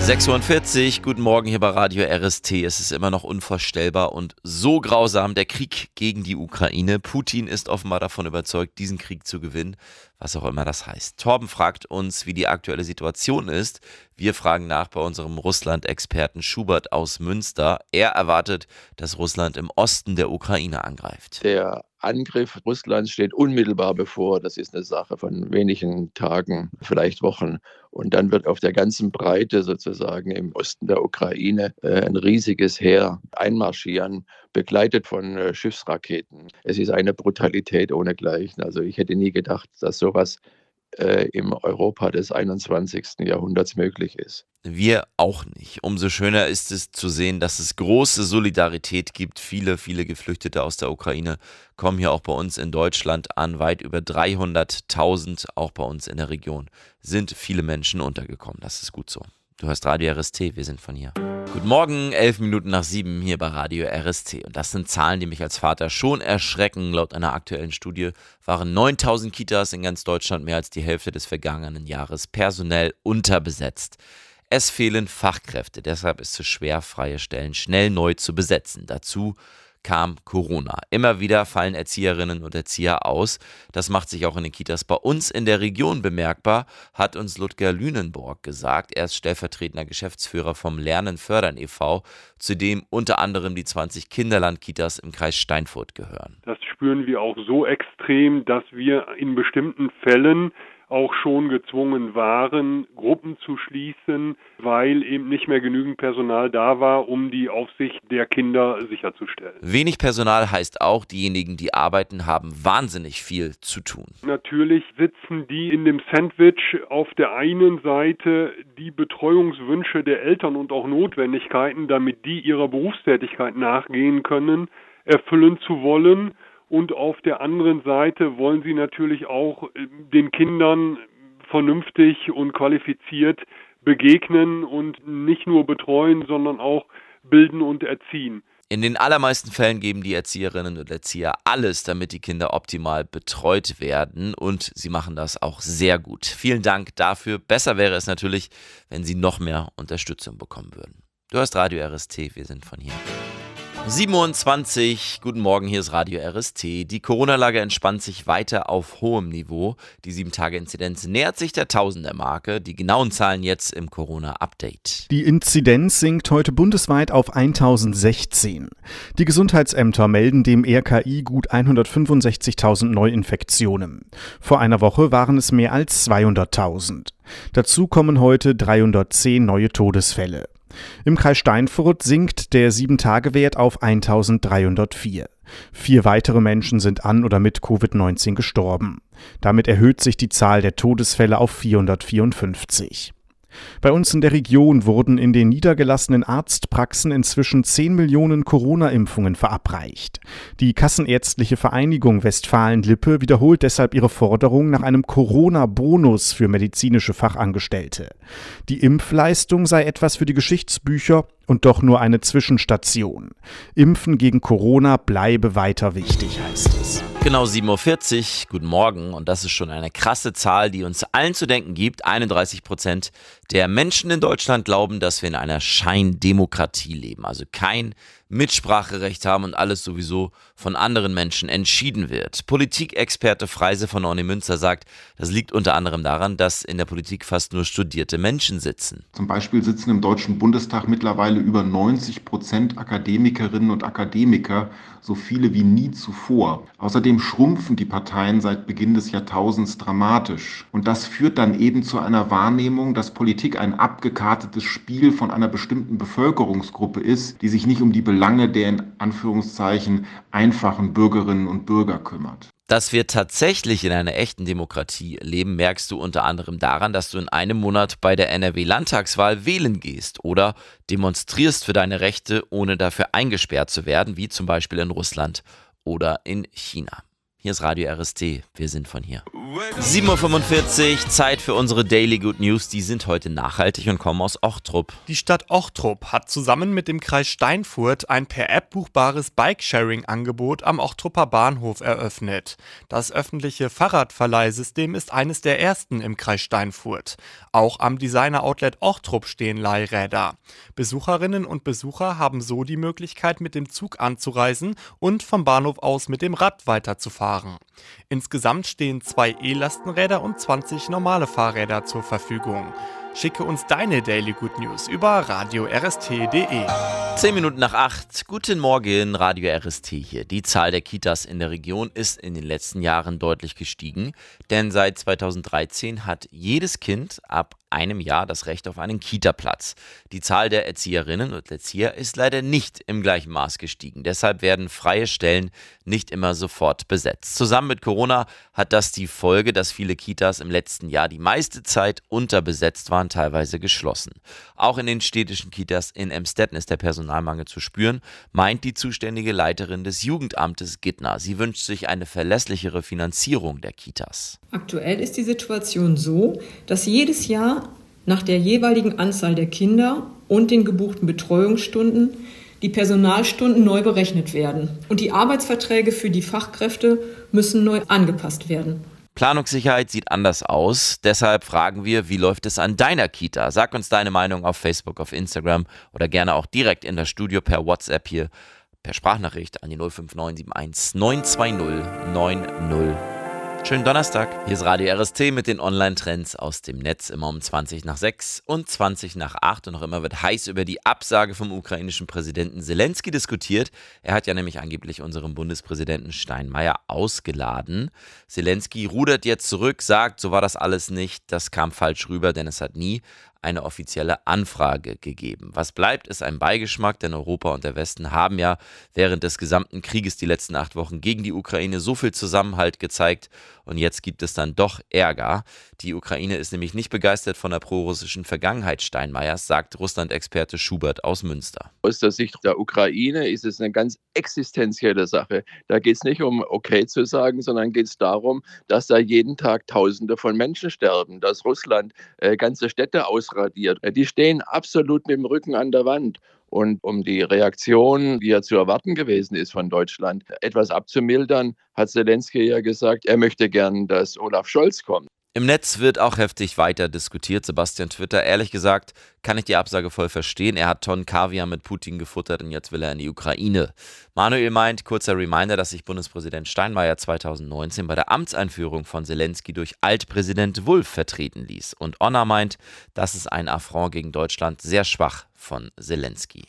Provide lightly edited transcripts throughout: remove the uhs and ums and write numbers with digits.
6:40 Uhr, guten Morgen hier bei Radio RST. Es ist immer noch unvorstellbar und so grausam, der Krieg gegen die Ukraine. Putin ist offenbar davon überzeugt, diesen Krieg zu gewinnen, was auch immer das heißt. Torben fragt uns, wie die aktuelle Situation ist. Wir fragen nach bei unserem Russland-Experten Schubert aus Münster. Er erwartet, dass Russland im Osten der Ukraine angreift. Der Angriff Russlands steht unmittelbar bevor. Das ist eine Sache von wenigen Tagen, vielleicht Wochen. Und dann wird auf der ganzen Breite sozusagen im Osten der Ukraine ein riesiges Heer einmarschieren, begleitet von Schiffsraketen. Es ist eine Brutalität ohnegleichen. Also ich hätte nie gedacht, dass sowas im Europa des 21. Jahrhunderts möglich ist. Wir auch nicht. Umso schöner ist es zu sehen, dass es große Solidarität gibt. Viele, viele Geflüchtete aus der Ukraine kommen hier auch bei uns in Deutschland an. Weit über 300.000, auch bei uns in der Region, sind viele Menschen untergekommen. Das ist gut so. Du hörst Radio RST, wir sind von hier. Guten Morgen, 7:11 hier bei Radio RST. Und das sind Zahlen, die mich als Vater schon erschrecken. Laut einer aktuellen Studie waren 9.000 Kitas in ganz Deutschland, mehr als die Hälfte des vergangenen Jahres, personell unterbesetzt. Es fehlen Fachkräfte, deshalb ist es schwer, freie Stellen schnell neu zu besetzen. Dazu kam Corona. Immer wieder fallen Erzieherinnen und Erzieher aus. Das macht sich auch in den Kitas bei uns in der Region bemerkbar, hat uns Ludger Lünenborg gesagt. Er ist stellvertretender Geschäftsführer vom Lernen fördern e.V., zu dem unter anderem die 20 Kinderland-Kitas im Kreis Steinfurt gehören. Das spüren wir auch so extrem, dass wir in bestimmten Fällen auch schon gezwungen waren, Gruppen zu schließen, weil eben nicht mehr genügend Personal da war, um die Aufsicht der Kinder sicherzustellen. Wenig Personal heißt auch, diejenigen, die arbeiten, haben wahnsinnig viel zu tun. Natürlich sitzen die in dem Sandwich auf der einen Seite die Betreuungswünsche der Eltern und auch Notwendigkeiten, damit die ihrer Berufstätigkeit nachgehen können, erfüllen zu wollen. Und auf der anderen Seite wollen sie natürlich auch den Kindern vernünftig und qualifiziert begegnen und nicht nur betreuen, sondern auch bilden und erziehen. In den allermeisten Fällen geben die Erzieherinnen und Erzieher alles, damit die Kinder optimal betreut werden, und sie machen das auch sehr gut. Vielen Dank dafür. Besser wäre es natürlich, wenn sie noch mehr Unterstützung bekommen würden. Du hörst Radio RST, wir sind von hier. 7:20 Uhr, guten Morgen, hier ist Radio RST. Die Corona-Lage entspannt sich weiter auf hohem Niveau. Die 7-Tage-Inzidenz nähert sich der Tausender-Marke. Die genauen Zahlen jetzt im Corona-Update. Die Inzidenz sinkt heute bundesweit auf 1016. Die Gesundheitsämter melden dem RKI gut 165.000 Neuinfektionen. Vor einer Woche waren es mehr als 200.000. Dazu kommen heute 310 neue Todesfälle. Im Kreis Steinfurt sinkt der 7-Tage-Wert auf 1.304. 4 weitere Menschen sind an oder mit Covid-19 gestorben. Damit erhöht sich die Zahl der Todesfälle auf 454. Bei uns in der Region wurden in den niedergelassenen Arztpraxen inzwischen 10 Millionen Corona-Impfungen verabreicht. Die Kassenärztliche Vereinigung Westfalen-Lippe wiederholt deshalb ihre Forderung nach einem Corona-Bonus für medizinische Fachangestellte. Die Impfleistung sei etwas für die Geschichtsbücher und doch nur eine Zwischenstation. Impfen gegen Corona bleibe weiter wichtig, heißt es. Genau 7:40 Uhr, guten Morgen, und das ist schon eine krasse Zahl, die uns allen zu denken gibt. 31% der Menschen in Deutschland glauben, dass wir in einer Scheindemokratie leben, also kein Mitspracherecht haben und alles sowieso von anderen Menschen entschieden wird. Politikexperte Freise von Ornemünster sagt, das liegt unter anderem daran, dass in der Politik fast nur studierte Menschen sitzen. Zum Beispiel sitzen im Deutschen Bundestag mittlerweile über 90% Akademikerinnen und Akademiker, so viele wie nie zuvor. Außerdem schrumpfen die Parteien seit Beginn des Jahrtausends dramatisch. Und das führt dann eben zu einer Wahrnehmung, dass Politik ein abgekartetes Spiel von einer bestimmten Bevölkerungsgruppe ist, die sich nicht um die Belange der in Anführungszeichen einfachen Bürgerinnen und Bürger kümmert. Dass wir tatsächlich in einer echten Demokratie leben, merkst du unter anderem daran, dass du in einem Monat bei der NRW-Landtagswahl wählen gehst oder demonstrierst für deine Rechte, ohne dafür eingesperrt zu werden, wie zum Beispiel in Russland oder in China. Hier ist Radio RST. Wir sind von hier. 7:45 Uhr, Zeit für unsere Daily Good News. Die sind heute nachhaltig und kommen aus Ochtrup. Die Stadt Ochtrup hat zusammen mit dem Kreis Steinfurt ein per App buchbares Bike-Sharing-Angebot am Ochtrupper Bahnhof eröffnet. Das öffentliche Fahrradverleihsystem ist eines der ersten im Kreis Steinfurt. Auch am Designer-Outlet Ochtrup stehen Leihräder. Besucherinnen und Besucher haben so die Möglichkeit, mit dem Zug anzureisen und vom Bahnhof aus mit dem Rad weiterzufahren. Insgesamt stehen 2 E-Lastenräder und 20 normale Fahrräder zur Verfügung. Schicke uns deine Daily Good News über radio-rst.de. 10 Minuten nach 8. Guten Morgen, Radio RST hier. Die Zahl der Kitas in der Region ist in den letzten Jahren deutlich gestiegen, denn seit 2013 hat jedes Kind ab einem Jahr das Recht auf einen Kita-Platz. Die Zahl der Erzieherinnen und Erzieher ist leider nicht im gleichen Maß gestiegen. Deshalb werden freie Stellen nicht immer sofort besetzt. Zusammen mit Corona hat das die Folge, dass viele Kitas im letzten Jahr die meiste Zeit unterbesetzt waren, teilweise geschlossen. Auch in den städtischen Kitas in Emstetten ist der Personalmangel zu spüren, meint die zuständige Leiterin des Jugendamtes Gittner. Sie wünscht sich eine verlässlichere Finanzierung der Kitas. Aktuell ist die Situation so, dass jedes Jahr nach der jeweiligen Anzahl der Kinder und den gebuchten Betreuungsstunden die Personalstunden neu berechnet werden. Und die Arbeitsverträge für die Fachkräfte müssen neu angepasst werden. Planungssicherheit sieht anders aus. Deshalb fragen wir, wie läuft es an deiner Kita? Sag uns deine Meinung auf Facebook, auf Instagram oder gerne auch direkt in das Studio per WhatsApp hier, per Sprachnachricht an die 05971 920 90. Schönen Donnerstag. Hier ist Radio RST mit den Online-Trends aus dem Netz. Immer um 20 nach 6 und 20 nach 8. Und noch immer wird heiß über die Absage vom ukrainischen Präsidenten Zelensky diskutiert. Er hat ja nämlich angeblich unseren Bundespräsidenten Steinmeier ausgeladen. Zelensky rudert jetzt zurück, sagt, so war das alles nicht. Das kam falsch rüber, denn es hat nie eine offizielle Anfrage gegeben. Was bleibt, ist ein Beigeschmack, denn Europa und der Westen haben ja während des gesamten Krieges die letzten 8 Wochen gegen die Ukraine so viel Zusammenhalt gezeigt und jetzt gibt es dann doch Ärger. Die Ukraine ist nämlich nicht begeistert von der prorussischen Vergangenheit Steinmeiers, sagt Russland-Experte Schubert aus Münster. Aus der Sicht der Ukraine ist es eine ganz existenzielle Sache. Da geht es nicht um okay zu sagen, sondern geht es darum, dass da jeden Tag Tausende von Menschen sterben, dass Russland ganze Städte ausradiert. Die stehen absolut mit dem Rücken an der Wand. Und um die Reaktion, die ja zu erwarten gewesen ist von Deutschland, etwas abzumildern, hat Zelensky ja gesagt, er möchte gern, dass Olaf Scholz kommt. Im Netz wird auch heftig weiter diskutiert. Sebastian Twitter, ehrlich gesagt, kann ich die Absage voll verstehen. Er hat Tonnen Kaviar mit Putin gefuttert und jetzt will er in die Ukraine. Manuel meint, kurzer Reminder, dass sich Bundespräsident Steinmeier 2019 bei der Amtseinführung von Zelensky durch Altpräsident Wulff vertreten ließ. Und Onna meint, das ist ein Affront gegen Deutschland, sehr schwach von Zelensky.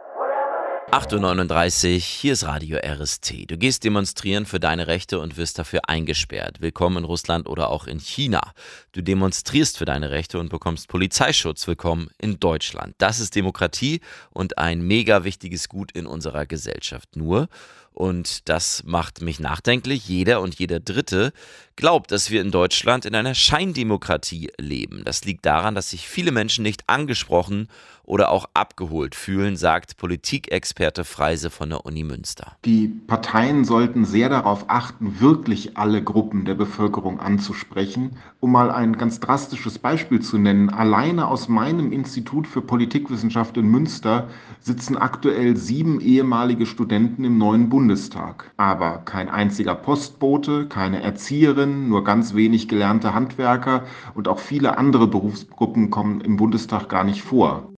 8:39 Uhr, hier ist Radio RST. Du gehst demonstrieren für deine Rechte und wirst dafür eingesperrt. Willkommen in Russland oder auch in China. Du demonstrierst für deine Rechte und bekommst Polizeischutz. Willkommen in Deutschland. Das ist Demokratie und ein mega wichtiges Gut in unserer Gesellschaft. Nur, und das macht mich nachdenklich, jeder und jeder Dritte glaubt, dass wir in Deutschland in einer Scheindemokratie leben. Das liegt daran, dass sich viele Menschen nicht angesprochen oder auch abgeholt fühlen, sagt Politikexperte Freise von der Uni Münster. Die Parteien sollten sehr darauf achten, wirklich alle Gruppen der Bevölkerung anzusprechen. Um mal ein ganz drastisches Beispiel zu nennen, alleine aus meinem Institut für Politikwissenschaft in Münster sitzen aktuell 7 ehemalige Studenten im neuen Bundestag. Aber kein einziger Postbote, keine Erzieherin, nur ganz wenig gelernte Handwerker und auch viele andere Berufsgruppen kommen im Bundestag gar nicht vor.